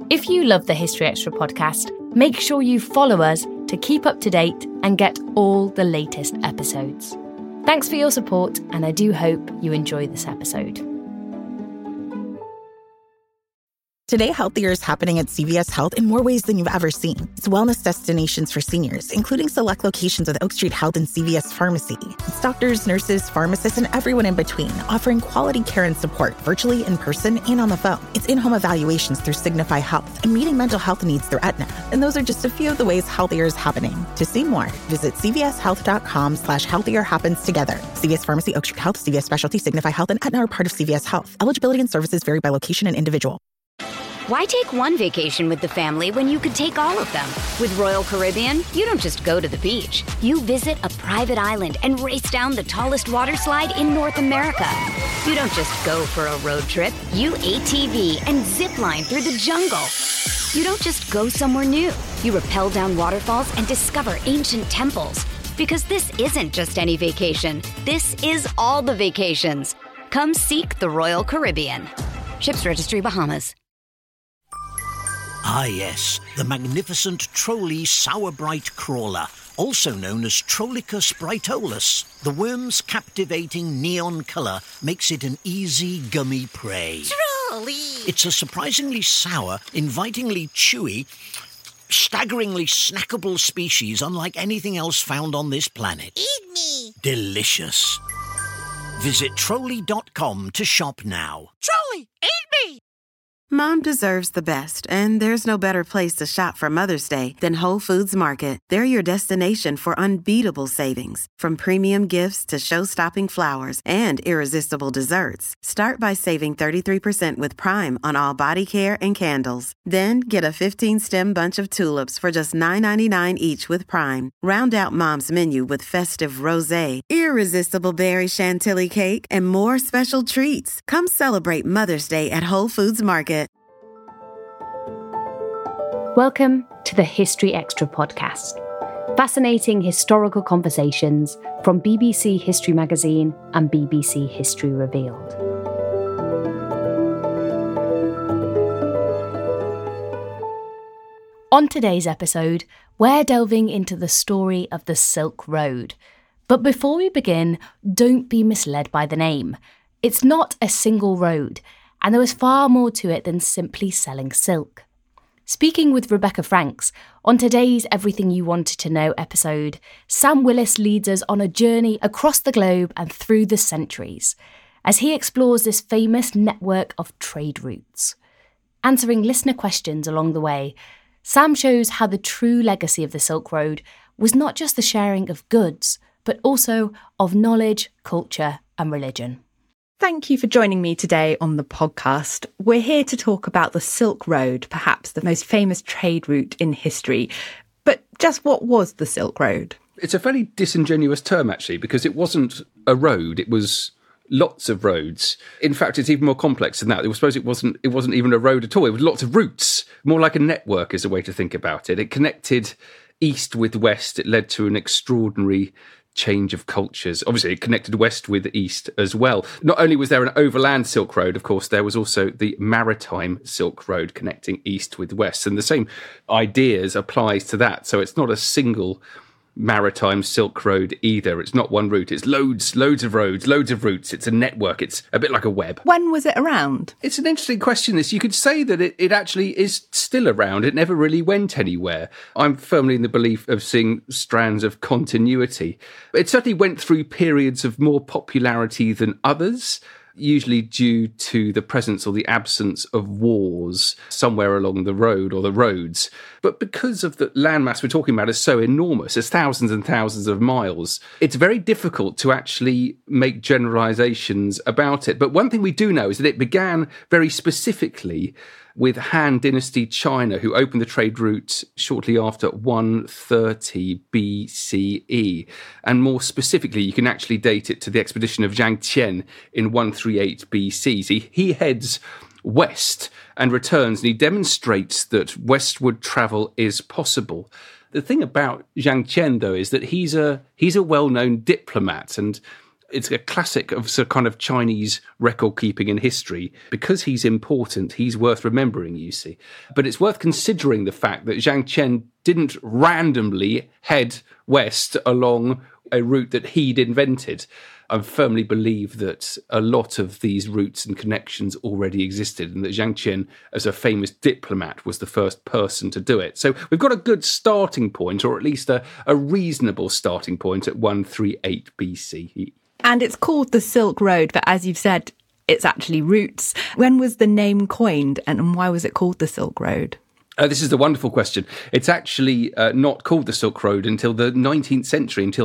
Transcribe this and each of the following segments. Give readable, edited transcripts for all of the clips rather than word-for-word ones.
If you love the History Extra podcast, make sure you follow us to keep up to date and get all the latest episodes. Thanks for your support, and I do hope you enjoy this episode. Today, Healthier is happening at CVS Health in more ways than you've ever seen. It's wellness destinations for seniors, including select locations with Oak Street Health and CVS Pharmacy. It's doctors, nurses, pharmacists, and everyone in between, offering quality care and support virtually, in person, and on the phone. It's in-home evaluations through Signify Health and meeting mental health needs through Aetna. And those are just a few of the ways Healthier is happening. To see more, visit cvshealth.com/healthier happens together. CVS Pharmacy, Oak Street Health, CVS Specialty, Signify Health, and Aetna are part of CVS Health. Eligibility and services vary by location and individual. Why take one vacation with the family when you could take all of them? With Royal Caribbean, you don't just go to the beach. You visit a private island and race down the tallest water slide in North America. You don't just go for a road trip. You ATV and zip line through the jungle. You don't just go somewhere new. You rappel down waterfalls and discover ancient temples. Because this isn't just any vacation. This is all the vacations. Come seek the Royal Caribbean. Ships Registry, Bahamas. Ah yes, the magnificent Trolley Sourbright Crawler, also known as Trollicus brightolus. The worm's captivating neon colour makes it an easy gummy prey. Trolley! It's a surprisingly sour, invitingly chewy, staggeringly snackable species unlike anything else found on this planet. Eat me! Delicious. Visit Trolley.com to shop now. Trolley, eat me! Mom deserves the best, and there's no better place to shop for Mother's Day than Whole Foods Market. They're your destination for unbeatable savings, from premium gifts to show-stopping flowers and irresistible desserts. Start by saving 33% with Prime on all body care and candles. Then get a 15-stem bunch of tulips for just $9.99 each with Prime. Round out Mom's menu with festive rosé, irresistible berry chantilly cake, and more special treats. Come celebrate Mother's Day at Whole Foods Market. Welcome to the History Extra podcast. Fascinating historical conversations from BBC History Magazine and BBC History Revealed. On today's episode, we're delving into the story of the Silk Road. But before we begin, don't be misled by the name. It's not a single road, and there was far more to it than simply selling silk. Speaking with Rebecca Franks, on today's Everything You Wanted to Know episode, Sam Willis leads us on a journey across the globe and through the centuries, as he explores this famous network of trade routes. Answering listener questions along the way, Sam shows how the true legacy of the Silk Road was not just the sharing of goods, but also of knowledge, culture, and religion. Thank you for joining me today on the podcast. We're here to talk about the Silk Road, perhaps the most famous trade route in history. But just what was the Silk Road? It's a fairly disingenuous term, actually, because it wasn't a road. It was lots of roads. In fact, it's even more complex than that. I suppose it wasn't even a road at all. It was lots of routes. More like a network is a way to think about it. It connected east with west. It led to an extraordinary change of cultures. Obviously, it connected west with east as well. Not only was there an overland Silk Road, of course, there was also the maritime Silk Road connecting east with west. And the same ideas applies to that. So it's not a single maritime Silk Road either. It's not one route. It's loads of roads, loads of routes. It's a network. It's a bit like a web. When was it around? It's an interesting question. You could say that it actually is still around. It never really went anywhere. I'm firmly in the belief of seeing strands of continuity. It certainly went through periods of more popularity than others, usually due to the presence or the absence of wars somewhere along the road or the roads. But because of the landmass we're talking about is so enormous, it's thousands and thousands of miles, it's very difficult to actually make generalizations about it. But one thing we do know is that it began very specifically with Han Dynasty China, who opened the trade route shortly after 130 BCE. And more specifically, you can actually date it to the expedition of Zhang Tian in 138 BC. So he heads west and returns, and he demonstrates that westward travel is possible. The thing about Zhang Tian, though, is that he's a well-known diplomat, and It's a classic of sort of kind of Chinese record keeping in history. Because he's important, he's worth remembering, you see. But it's worth considering the fact that Zhang Qian didn't randomly head west along a route that he'd invented. I firmly believe that a lot of these routes and connections already existed, and that Zhang Qian, as a famous diplomat, was the first person to do it. So we've got a good starting point, or at least a reasonable starting point at 138 BCE. And it's called the Silk Road, but as you've said, it's actually routes. When was the name coined, and why was it called the Silk Road? This is the wonderful question. It's actually not called the Silk Road until the 19th century, until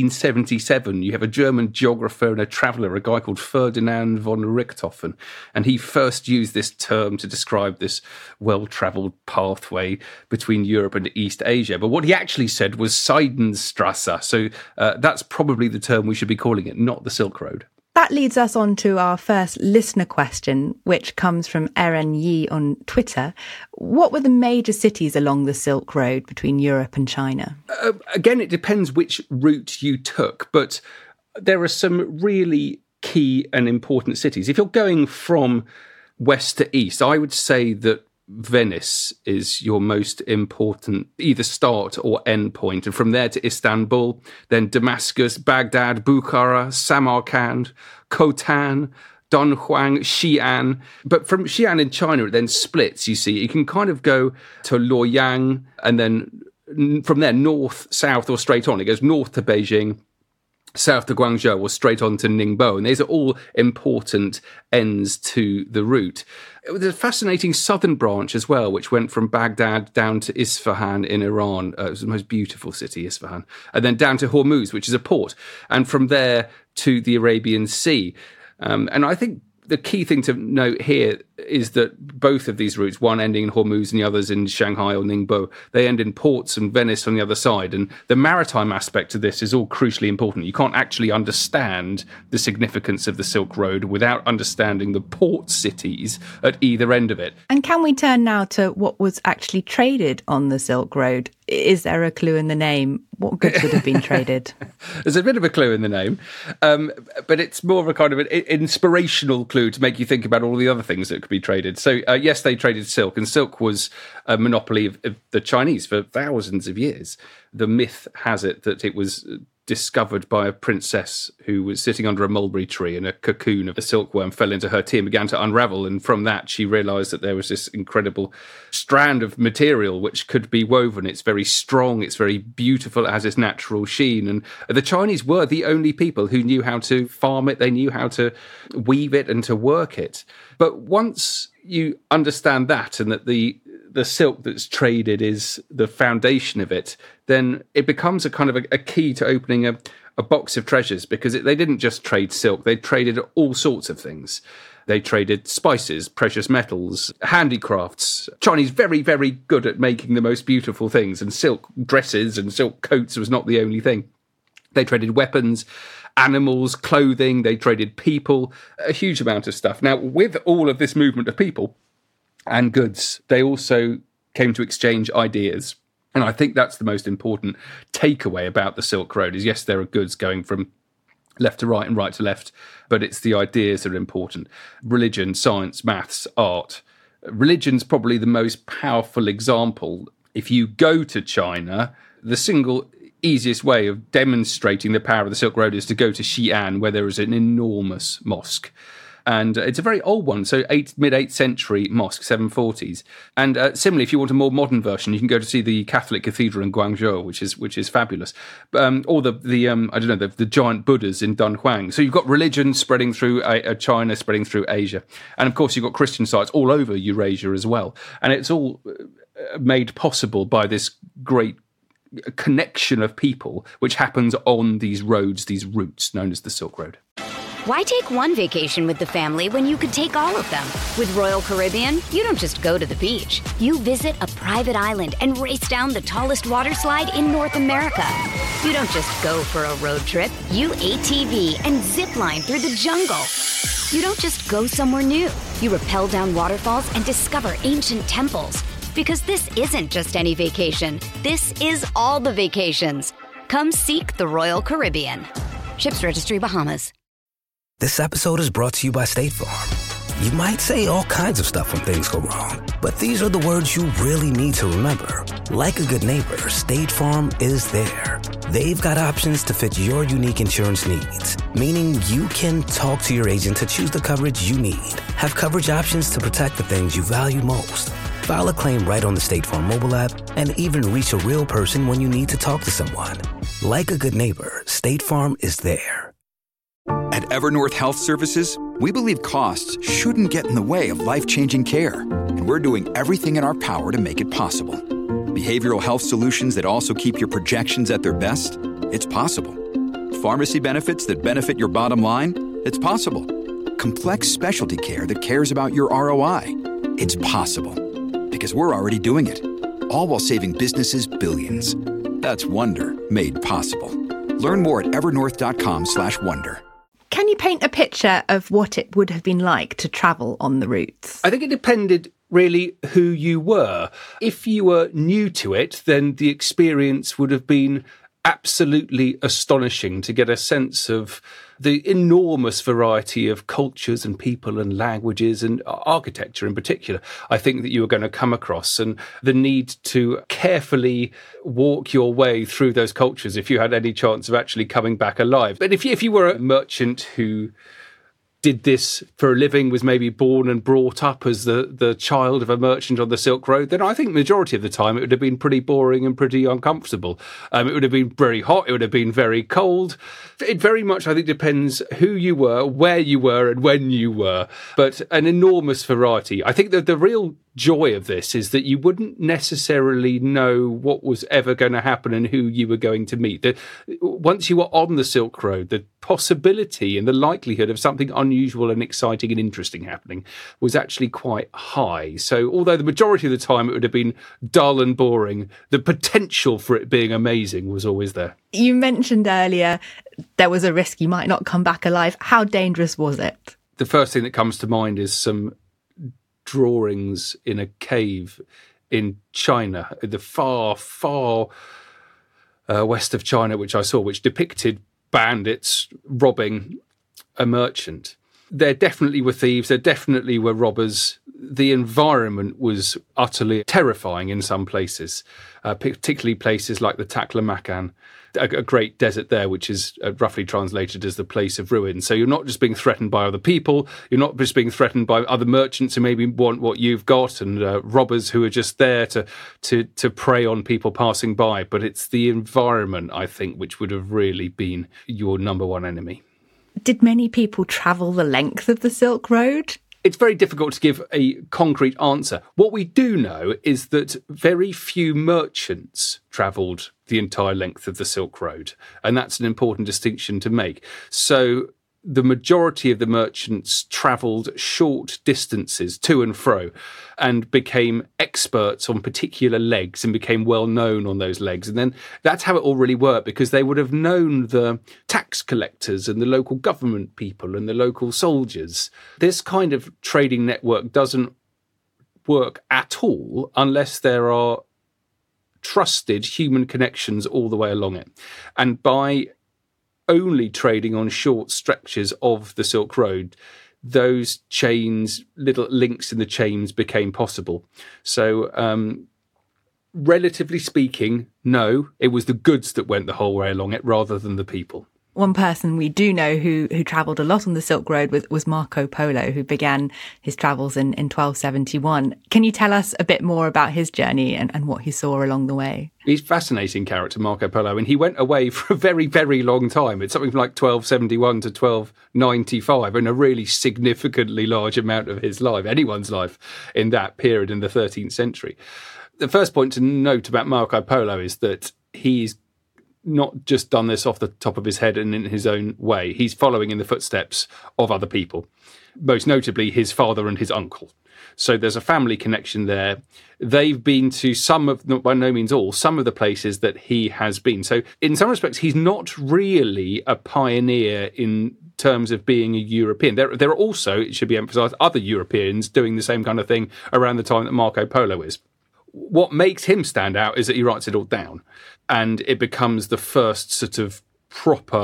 1877. You have a German geographer and a traveller, a guy called Ferdinand von Richthofen, and he first used this term to describe this well-travelled pathway between Europe and East Asia. But what he actually said was Seidenstrasse, so that's probably the term we should be calling it, not the Silk Road. That leads us on to our first listener question, which comes from Erin Yi on Twitter. What were the major cities along the Silk Road between Europe and China? Again, it depends which route you took, but there are some really key and important cities. If you're going from west to east, I would say that Venice is your most important either start or end point. And from there to Istanbul, then Damascus, Baghdad, Bukhara, Samarkand, Khotan, Dunhuang, Xi'an. But from Xi'an in China, it then splits, you see. You can kind of go to Luoyang and then from there north, south or straight on. It goes north to Beijing, south to Guangzhou or straight on to Ningbo. And these are all important ends to the route. There's a fascinating southern branch as well, which went from Baghdad down to Isfahan in Iran. It was the most beautiful city, Isfahan. And then down to Hormuz, which is a port. And from there to the Arabian Sea. And I think the key thing to note here is that both of these routes, one ending in Hormuz and the others in Shanghai or Ningbo, they end in ports and Venice on the other side. And the maritime aspect of this is all crucially important. You can't actually understand the significance of the Silk Road without understanding the port cities at either end of it. And can we turn now to what was actually traded on the Silk Road? Is there a clue in the name? What goods would have been traded? There's a bit of a clue in the name, but it's more of a kind of an inspirational clue to make you think about all the other things that could be traded. So, yes, they traded silk, and silk was a monopoly of the Chinese for thousands of years. The myth has it that it was discovered by a princess who was sitting under a mulberry tree, and a cocoon of a silkworm fell into her tea and began to unravel. And from that, she realised that there was this incredible strand of material which could be woven. It's very strong, it's very beautiful, it has this natural sheen. And the Chinese were the only people who knew how to farm it, they knew how to weave it and to work it. But once you understand that, and that the silk that's traded is the foundation of it, then it becomes a kind of a key to opening a box of treasures, because they didn't just trade silk, they traded all sorts of things. They traded spices, precious metals, handicrafts. Chinese very, very good at making the most beautiful things, and silk dresses and silk coats was not the only thing. They traded weapons, animals, clothing, they traded people, a huge amount of stuff. Now, with all of this movement of people and goods, they also came to exchange ideas. And I think that's the most important takeaway about the Silk Road is, yes, there are goods going from left to right and right to left, but it's the ideas that are important. Religion, science, maths, art. Religion's probably the most powerful example. If you go to China, the single easiest way of demonstrating the power of the Silk Road is to go to Xi'an, where there is an enormous mosque. And it's a very old one, so mid-8th century mosque, 740s. And similarly, if you want a more modern version, you can go to see the Catholic Cathedral in Guangzhou, which is fabulous. Or the giant Buddhas in Dunhuang. So you've got religion spreading through China, spreading through Asia. And of course, you've got Christian sites all over Eurasia as well. And it's all made possible by this great connection of people, which happens on these roads, these routes known as the Silk Road. Why take one vacation with the family when you could take all of them? With Royal Caribbean, you don't just go to the beach. You visit a private island and race down the tallest water slide in North America. You don't just go for a road trip. You ATV and zip line through the jungle. You don't just go somewhere new. You rappel down waterfalls and discover ancient temples. Because this isn't just any vacation. This is all the vacations. Come seek the Royal Caribbean. Ships Registry, Bahamas. This episode is brought to you by State Farm. You might say all kinds of stuff when things go wrong, but these are the words you really need to remember. Like a good neighbor, State Farm is there. They've got options to fit your unique insurance needs, meaning you can talk to your agent to choose the coverage you need, have coverage options to protect the things you value most, file a claim right on the State Farm mobile app, and even reach a real person when you need to talk to someone. Like a good neighbor, State Farm is there. At Evernorth Health Services, we believe costs shouldn't get in the way of life-changing care, and we're doing everything in our power to make it possible. Behavioral health solutions that also keep your projections at their best? It's possible. Pharmacy benefits that benefit your bottom line? It's possible. Complex specialty care that cares about your ROI? It's possible. Because we're already doing it. All while saving businesses billions. That's Wonder made possible. Learn more at evernorth.com/wonder. Can you paint a picture of what it would have been like to travel on the routes? I think it depended really who you were. If you were new to it, then the experience would have been absolutely astonishing to get a sense of the enormous variety of cultures and people and languages and architecture in particular, I think that you were going to come across, and the need to carefully walk your way through those cultures if you had any chance of actually coming back alive. But if you were a merchant who did this for a living, was maybe born and brought up as the child of a merchant on the Silk Road, then I think majority of the time it would have been pretty boring and pretty uncomfortable. It would have been very hot, it would have been very cold. It very much, I think, depends who you were, where you were, and when you were. But an enormous variety. I think that the real joy of this is that you wouldn't necessarily know what was ever going to happen and who you were going to meet. Once you were on the Silk Road, the possibility and the likelihood of something unusual and exciting and interesting happening was actually quite high. So although the majority of the time it would have been dull and boring, the potential for it being amazing was always there. You mentioned earlier there was a risk you might not come back alive. How dangerous was it? The first thing that comes to mind is some drawings in a cave in China, the far west of China, which I saw, which depicted bandits robbing a merchant. There definitely were thieves, there definitely were robbers. The environment was utterly terrifying in some places, particularly places like the Taklamakan, a great desert there, which is roughly translated as the place of ruin. So you're not just being threatened by other people, you're not just being threatened by other merchants who maybe want what you've got, and robbers who are just there to prey on people passing by. But it's the environment, I think, which would have really been your number one enemy. Did many people travel the length of the Silk Road? It's very difficult to give a concrete answer. What we do know is that very few merchants travelled the entire length of the Silk Road, and that's an important distinction to make. So the majority of the merchants travelled short distances to and fro and became experts on particular legs and became well known on those legs. And then that's how it all really worked, because they would have known the tax collectors and the local government people and the local soldiers. This kind of trading network doesn't work at all unless there are trusted human connections all the way along it. And by only trading on short stretches of the Silk Road, those chains, little links in the chains, became possible. So, relatively speaking, no, it was the goods that went the whole way along it rather than the people. One person we do know who travelled a lot on the Silk Road was Marco Polo, who began his travels in 1271. Can you tell us a bit more about his journey and what he saw along the way? He's a fascinating character, Marco Polo, and he went away for a very, very long time. It's something like 1271 to 1295, and a really significantly large amount of his life, anyone's life, in that period in the 13th century. The first point to note about Marco Polo is that he's not just done this off the top of his head and in his own way. He's following in the footsteps of other people, most notably his father and his uncle. So there's a family connection there. They've been to some of, not by no means all, some of the places that he has been. So in some respects, he's not really a pioneer in terms of being a European. There are also, it should be emphasised, other Europeans doing the same kind of thing around the time that Marco Polo is. What makes him stand out is that he writes it all down, and it becomes the first sort of proper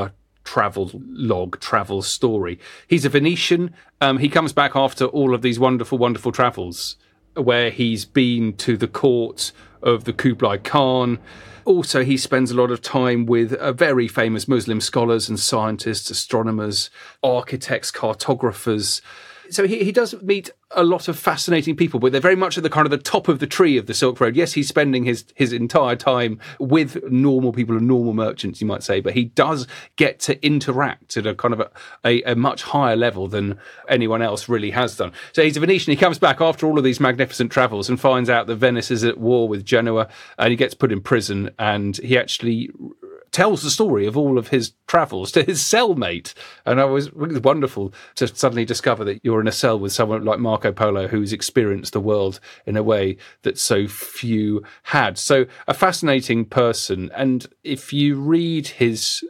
travel log, travel story. He's a Venetian. He comes back after all of these wonderful, wonderful travels where he's been to the court of the Kublai Khan. Also, he spends a lot of time with very famous Muslim scholars and scientists, astronomers, architects, cartographers. So he does meet a lot of fascinating people, but they're very much at the kind of the top of the tree of the Silk Road. Yes, he's spending his entire time with normal people and normal merchants, you might say, but he does get to interact at a kind of a much higher level than anyone else really has done. So he's a Venetian. He comes back after all of these magnificent travels and finds out that Venice is at war with Genoa, and he gets put in prison, and he actually tells the story of all of his travels to his cellmate. And it was wonderful to suddenly discover that you're in a cell with someone like Marco Polo, who's experienced the world in a way that so few had. So a fascinating person. And if you read his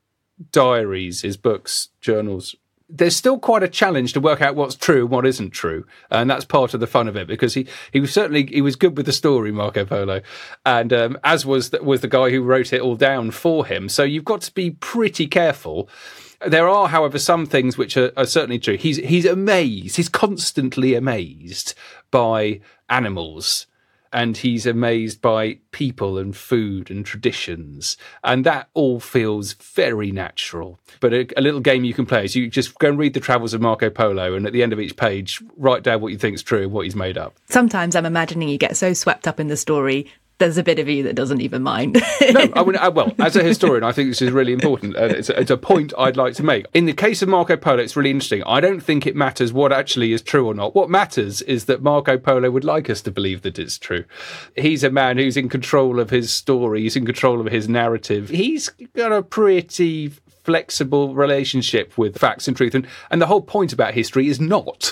diaries, his books, journals, there's still quite a challenge to work out what's true and what isn't true. And that's part of the fun of it, because he was good with the story, Marco Polo. And as was the guy who wrote it all down for him. So you've got to be pretty careful. There are, however, some things which are certainly true. He's amazed. He's constantly amazed by animals. And he's amazed by people and food and traditions. And that all feels very natural. But a little game you can play is you just go and read the travels of Marco Polo, and at the end of each page, write down what you think's true and what he's made up. Sometimes I'm imagining you get so swept up in the story, there's a bit of you that doesn't even mind. No, I mean, well, as a historian, I think this is really important. It's a point I'd like to make. In the case of Marco Polo, it's really interesting. I don't think it matters what actually is true or not. What matters is that Marco Polo would like us to believe that it's true. He's a man who's in control of his story. He's in control of his narrative. He's got a pretty flexible relationship with facts and truth. And the whole point about history is not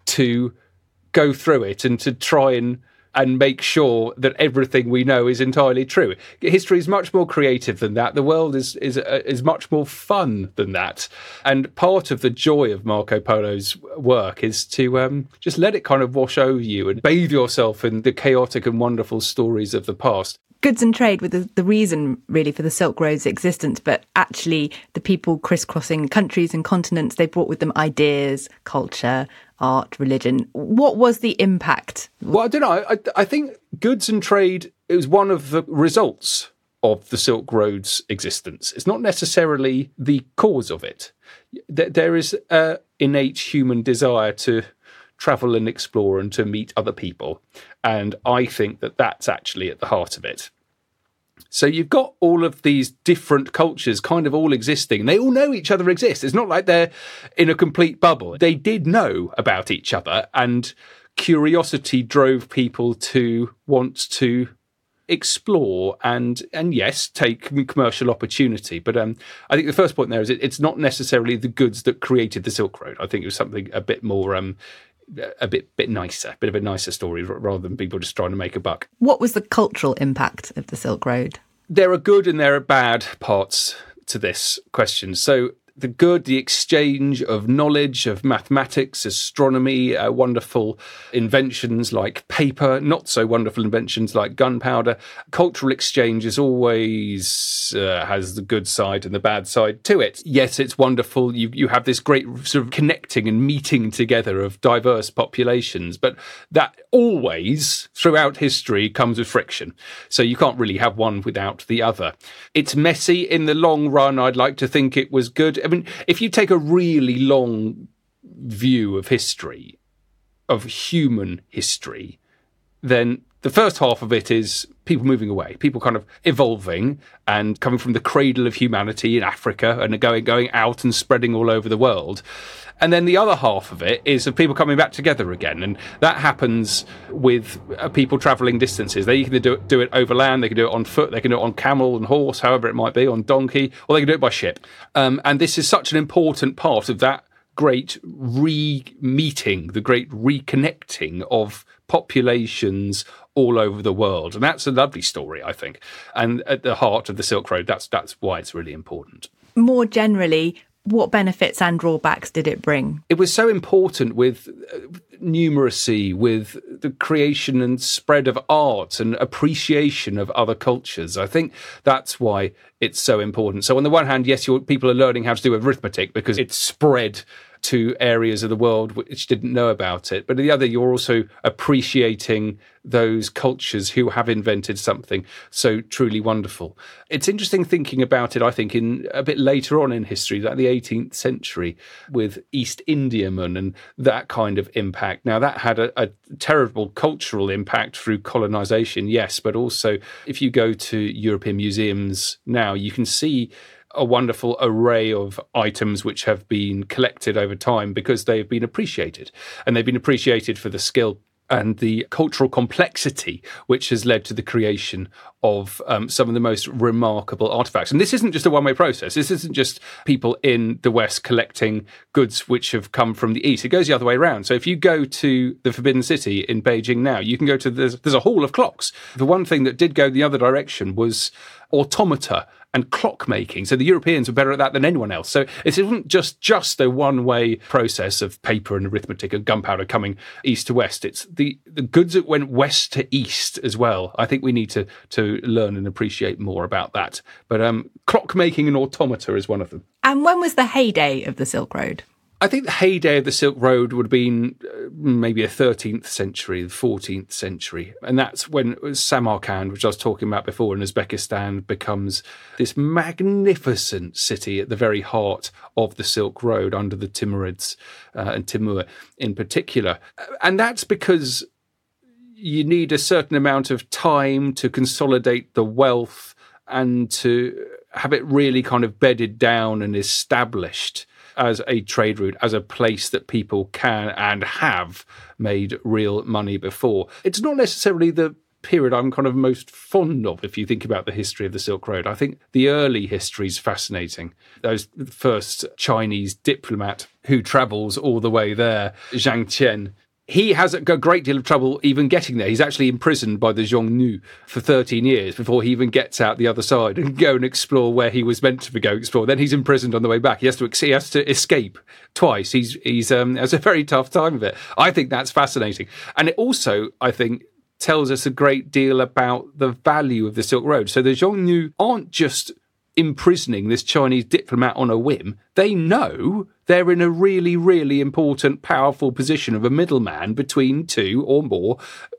to go through it and to try and make sure that everything we know is entirely true. History is much more creative than that. The world is much more fun than that. And part of the joy of Marco Polo's work is to just let it kind of wash over you and bathe yourself in the chaotic and wonderful stories of the past. Goods and trade were the reason, really, for the Silk Road's existence, but actually the people crisscrossing countries and continents, they brought with them ideas, culture, art, religion. What was the impact? Well, I don't know. I think goods and trade is one of the results of the Silk Road's existence. It's not necessarily the cause of it. There is an innate human desire to travel and explore and to meet other people. And I think that that's actually at the heart of it. So you've got all of these different cultures kind of all existing. They all know each other exist. It's not like they're in a complete bubble. They did know about each other, and curiosity drove people to want to explore and yes, take commercial opportunity. But I think the first point there is it's not necessarily the goods that created the Silk Road. I think it was something a bit more a bit nicer, a bit of a nicer story rather than people just trying to make a buck. What was the cultural impact of the Silk Road? There are good and there are bad parts to this question. So the good, the exchange of knowledge, of mathematics, astronomy, wonderful inventions like paper, not so wonderful inventions like gunpowder. Cultural exchange is always has the good side and the bad side to it. Yes, it's wonderful. You have this great sort of connecting and meeting together of diverse populations, but that always, throughout history, comes with friction. So you can't really have one without the other. It's messy. In the long run, I'd like to think it was good. I mean, if you take a really long view of history, of human history, then the first half of it is people moving away, people kind of evolving and coming from the cradle of humanity in Africa and going out and spreading all over the world. And then the other half of it is of people coming back together again. And that happens with people travelling distances. They can do it overland, they can do it on foot, they can do it on camel and horse, however it might be, on donkey, or they can do it by ship. And this is such an important part of that great re-meeting, the great reconnecting of populations all over the world. And that's a lovely story, I think. And at the heart of the Silk Road, that's why it's really important. More generally, what benefits and drawbacks did it bring? It was so important with numeracy, with the creation and spread of art and appreciation of other cultures. I think that's why it's so important. So on the one hand, yes, people are learning how to do arithmetic because it's spread to areas of the world which didn't know about it. But on the other, you're also appreciating those cultures who have invented something so truly wonderful. It's interesting thinking about it, I think, in a bit later on in history, like the 18th century, with East Indiamen and that kind of impact. Now, that had a terrible cultural impact through colonization, yes, but also if you go to European museums now, you can see a wonderful array of items which have been collected over time because they've been appreciated. And they've been appreciated for the skill and the cultural complexity which has led to the creation of some of the most remarkable artifacts. And this isn't just a one-way process. This isn't just people in the West collecting goods which have come from the East. It goes the other way around. So if you go to the Forbidden City in Beijing now, you can go to, there's a hall of clocks. The one thing that did go the other direction was automata and clockmaking. So the Europeans were better at that than anyone else. So it isn't just a one-way process of paper and arithmetic and gunpowder coming east to west. It's the goods that went west to east as well. I think we need to learn and appreciate more about that. But clockmaking and automata is one of them. And when was the heyday of the Silk Road? I think the heyday of the Silk Road would have been maybe a 13th century, the 14th century. And that's when Samarkand, which I was talking about before, in Uzbekistan, becomes this magnificent city at the very heart of the Silk Road under the Timurids and Timur in particular. And that's because you need a certain amount of time to consolidate the wealth and to have it really kind of bedded down and established as a trade route, as a place that people can and have made real money before. It's not necessarily the period I'm kind of most fond of if you think about the history of the Silk Road. I think the early history is fascinating. Those first Chinese diplomat who travels all the way there, Zhang Qian, he has a great deal of trouble even getting there. He's actually imprisoned by the Xiongnu for 13 years before he even gets out the other side and go and explore where he was meant to go explore. Then he's imprisoned on the way back. He has to escape twice. He's has a very tough time of it. I think that's fascinating. And it also, I think, tells us a great deal about the value of the Silk Road. So the Xiongnu aren't just imprisoning this Chinese diplomat on a whim. They know they're in a really, really important, powerful position of a middleman between two or more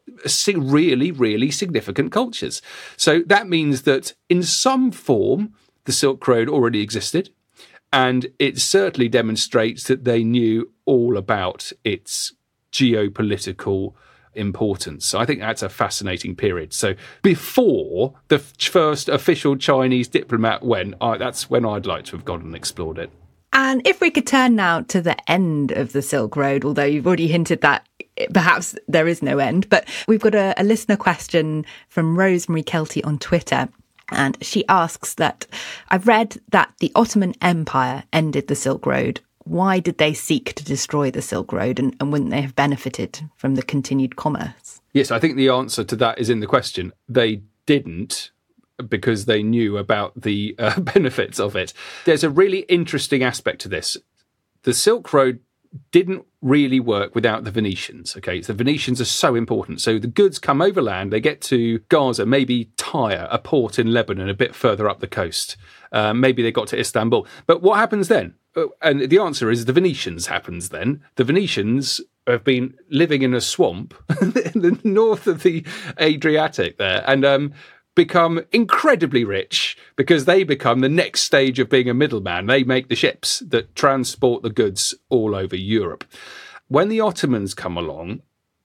really, really significant cultures. So that means that in some form, the Silk Road already existed. And it certainly demonstrates that they knew all about its geopolitical importance. I think that's a fascinating period. So before the first official Chinese diplomat went, that's when I'd like to have gone and explored it. And if we could turn now to the end of the Silk Road, although you've already hinted that perhaps there is no end, but we've got a listener question from Rosemary Kelty on Twitter. And she asks that, I've read that the Ottoman Empire ended the Silk Road. Why did they seek to destroy the Silk Road, and wouldn't they have benefited from the continued commerce? Yes, I think the answer to that is in the question. They didn't, because they knew about the benefits of it. There's a really interesting aspect to this. The Silk Road didn't really work without the Venetians. Okay, so the Venetians are so important. So the goods come overland, they get to Gaza, maybe Tyre, a port in Lebanon, a bit further up the coast. Maybe they got to Istanbul. But what happens then? And the answer is the Venetians happens then. The Venetians have been living in a swamp in the north of the Adriatic there and become incredibly rich because they become the next stage of being a middleman. They make the ships that transport the goods all over Europe. When the Ottomans come along,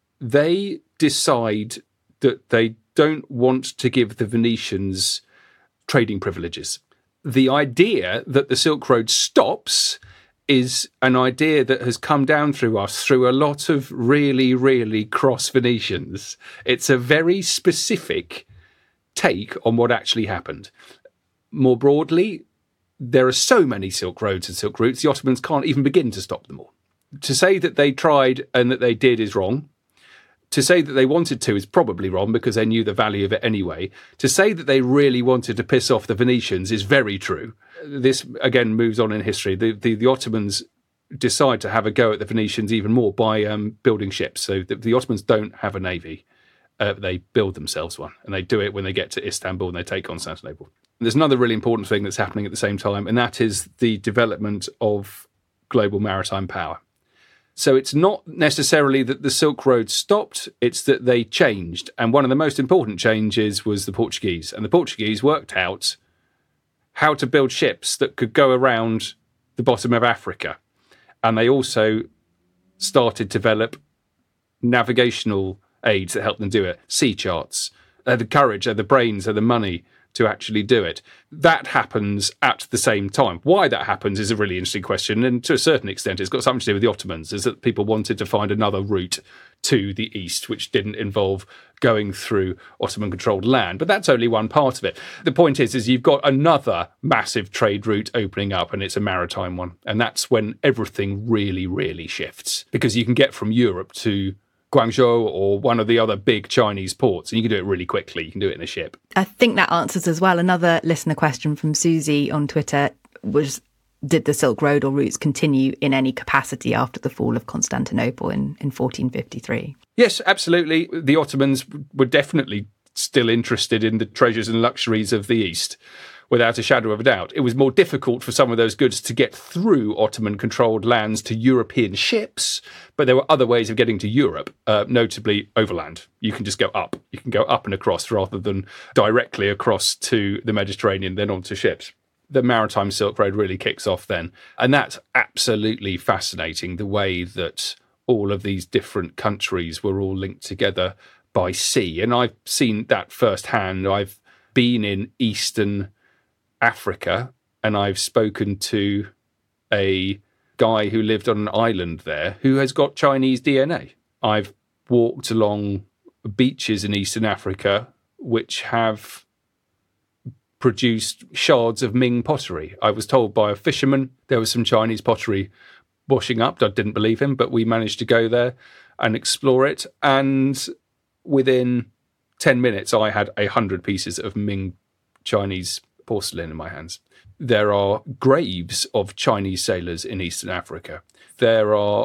they decide that they don't want to give the Venetians trading privileges. The idea that the Silk Road stops is an idea that has come down through us through a lot of really, really cross Venetians. It's a very specific take on what actually happened. More broadly, there are so many Silk Roads and Silk Routes, the Ottomans can't even begin to stop them all. To say that they tried and that they did is wrong. To say that they wanted to is probably wrong because they knew the value of it anyway. To say that they really wanted to piss off the Venetians is very true. This, again, moves on in history. The Ottomans decide to have a go at the Venetians even more by building ships. So the Ottomans don't have a navy. They build themselves one, and they do it when they get to Istanbul and they take Constantinople. And there's another really important thing that's happening at the same time, and that is the development of global maritime power. So it's not necessarily that the Silk Road stopped, it's that they changed. And one of the most important changes was the Portuguese. And the Portuguese worked out how to build ships that could go around the bottom of Africa. And they also started to develop navigational aids that helped them do it. Sea charts. They had the courage, they had the brains, they had the money to actually do it. That happens at the same time. Why that happens is a really interesting question, and to a certain extent it's got something to do with the Ottomans, is that people wanted to find another route to the east which didn't involve going through Ottoman-controlled land. But that's only one part of it. The point is you've got another massive trade route opening up, and it's a maritime one. And that's when everything really, really shifts, because you can get from Europe to Guangzhou or one of the other big Chinese ports, and you can do it really quickly. You can do it in a ship. I think that answers as well. Another listener question from Susie on Twitter was, did the Silk Road or routes continue in any capacity after the fall of Constantinople in 1453? Yes, absolutely. The Ottomans were definitely still interested in the treasures and luxuries of the East, without a shadow of a doubt. It was more difficult for some of those goods to get through Ottoman-controlled lands to European ships, but there were other ways of getting to Europe, notably overland. You can just go up. You can go up and across rather than directly across to the Mediterranean, then onto ships. The Maritime Silk Road really kicks off then. And that's absolutely fascinating, the way that all of these different countries were all linked together by sea. And I've seen that firsthand. I've been in Eastern Africa, and I've spoken to a guy who lived on an island there who has got Chinese DNA. I've walked along beaches in Eastern Africa which have produced shards of Ming pottery. I was told by a fisherman there was some Chinese pottery washing up. I didn't believe him, but we managed to go there and explore it. And within 10 minutes, I had 100 pieces of Ming Chinese porcelain in my hands. There are graves of Chinese sailors in Eastern Africa. There are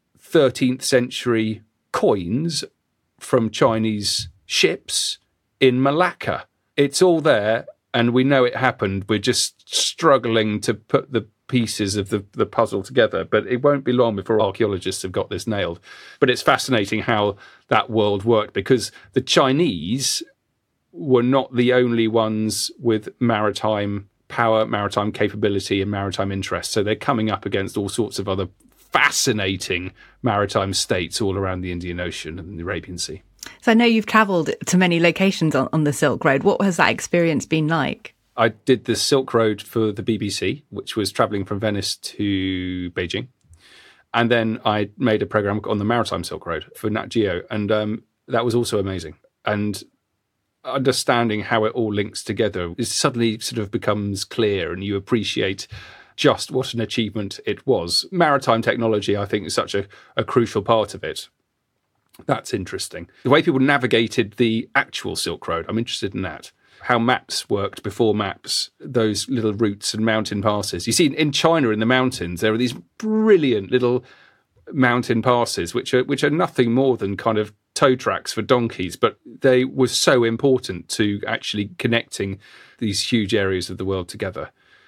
13th century coins from Chinese ships in Malacca. It's all there, and we know it happened. We're just struggling to put the pieces of the puzzle together, but it won't be long before archaeologists have got this nailed. But it's fascinating how that world worked, because the Chinese were not the only ones with maritime power, maritime capability, and maritime interest. So they're coming up against all sorts of other fascinating maritime states all around the Indian Ocean and the Arabian Sea. So I know you've travelled to many locations on the Silk Road. What has that experience been like? I did the Silk Road for the BBC, which was travelling from Venice to Beijing. And then I made a programme on the Maritime Silk Road for Nat Geo. And that was also amazing. And understanding how it all links together is suddenly sort of becomes clear, and you appreciate just what an achievement it was. Maritime technology, I think, is such a crucial part of it. That's interesting. The way people navigated the actual Silk Road, I'm interested in that. How maps worked before maps, those little routes and mountain passes. You see, in China, in the mountains, there are these brilliant little mountain passes, which are nothing more than kind of tow tracks for donkeys, but they were so important to actually connecting these huge areas of the world together.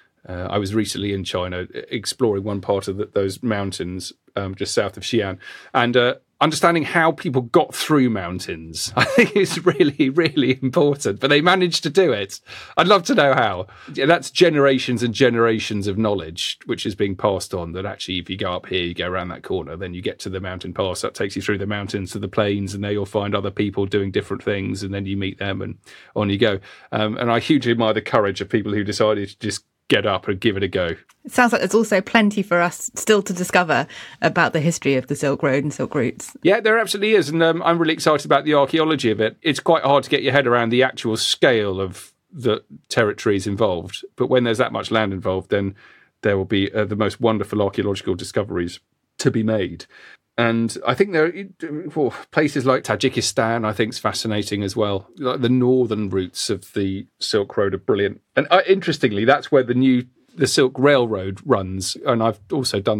I was recently in China exploring one part of those mountains just south of Xi'an, and understanding how people got through mountains, I think is really, really important. But they managed to do it. I'd love to know how. Yeah, that's generations and generations of knowledge which is being passed on, that actually if you go up here, you go around that corner, then you get to the mountain pass. That takes you through the mountains to the plains, and there you'll find other people doing different things, and then you meet them and on you go. And I hugely admire the courage of people who decided to just get up and give it a go. It sounds like there's also plenty for us still to discover about the history of the Silk Road and Silk routes. Yeah, there absolutely is. And I'm really excited about the archaeology of it. It's quite hard to get your head around the actual scale of the territories involved. But when there's that much land involved, then there will be the most wonderful archaeological discoveries to be made. And I think there are places like Tajikistan, I think, is fascinating as well. Like the northern routes of the Silk Road are brilliant. And interestingly, that's where the Silk Railroad runs. And I've also done that.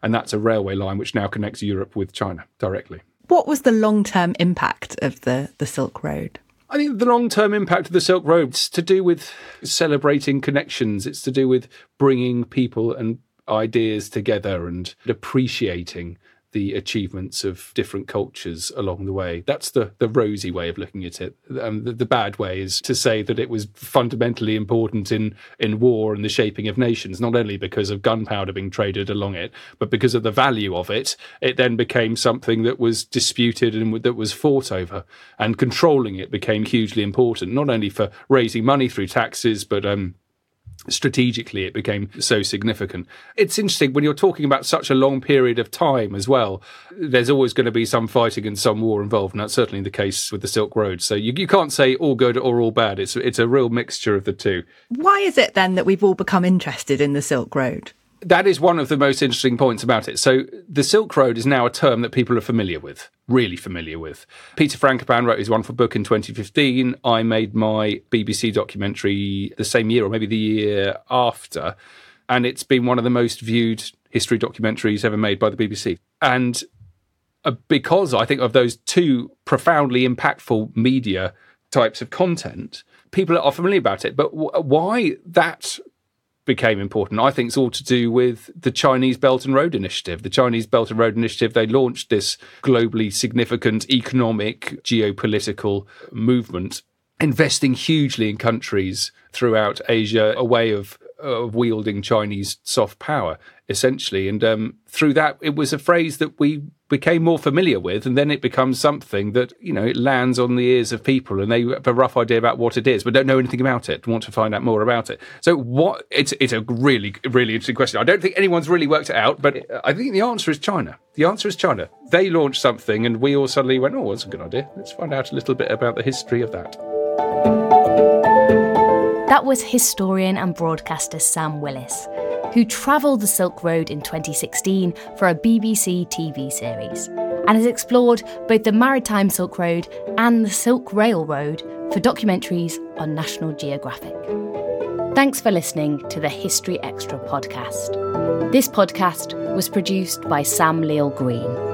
And that's a railway line which now connects Europe with China directly. What was the long-term impact of the Silk Road? I think the long-term impact of the Silk Road is to do with celebrating connections. It's to do with bringing people and ideas together and appreciating the achievements of different cultures along the way. That's the rosy way of looking at it. The bad way is to say that it was fundamentally important in war and the shaping of nations, not only because of gunpowder being traded along it, but because of the value of it. It then became something that was disputed and that was fought over, and controlling it became hugely important, not only for raising money through taxes, but strategically it became so significant. It's interesting when you're talking about such a long period of time as well. There's always going to be some fighting and some war involved, and that's certainly the case with the Silk Road. So you can't say all good or all bad. It's a real mixture of the two. Why is it then that we've all become interested in the Silk Road? That is one of the most interesting points about it. So the Silk Road is now a term that people are familiar with, really familiar with. Peter Frankopan wrote his wonderful book in 2015. I made my BBC documentary the same year, or maybe the year after, and it's been one of the most viewed history documentaries ever made by the BBC. And because I think of those two profoundly impactful media types of content, people are familiar about it. But why that became important, I think, it's all to do with the Chinese Belt and Road Initiative. The Chinese Belt and Road Initiative, they launched this globally significant economic, geopolitical movement, investing hugely in countries throughout Asia, a way of wielding Chinese soft power, essentially. And through that, it was a phrase that we became more familiar with, and then it becomes something that, it lands on the ears of people, and they have a rough idea about what it is, but don't know anything about it, want to find out more about it. So it's a really, really interesting question. I don't think anyone's really worked it out, but I think the answer is China. The answer is China. They launched something, and we all suddenly went, oh, that's a good idea. Let's find out a little bit about the history of that. That was historian and broadcaster Sam Willis, who travelled the Silk Road in 2016 for a BBC TV series, and has explored both the Maritime Silk Road and the Silk Railroad for documentaries on National Geographic. Thanks for listening to the History Extra podcast. This podcast was produced by Sam Leal Green.